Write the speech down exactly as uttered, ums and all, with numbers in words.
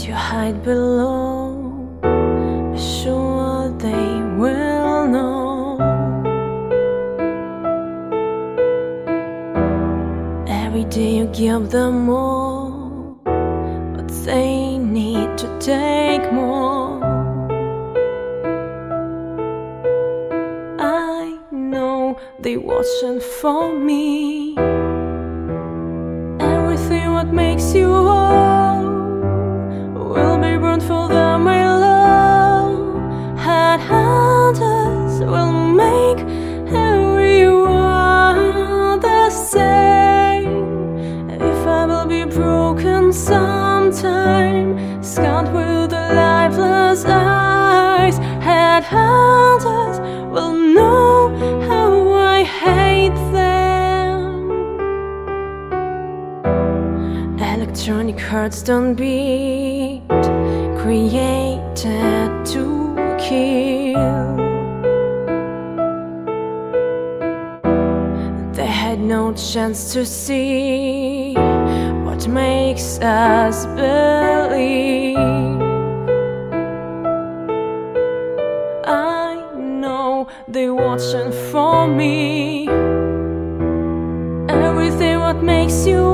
what you hide below, be sure they will know. Every day you give them more, but they need to take more. I know they watching for me. Everything what makes you whole will be burned for them, my love. Headhunters will make everyone the same. If I will be broken sometime, scarred with the lifeless eyes, headhunters will know how I hate them. Electronic hearts don't beat, created to kill. They had no chance to see what makes us believe. I know they're watching for me. Everything what makes you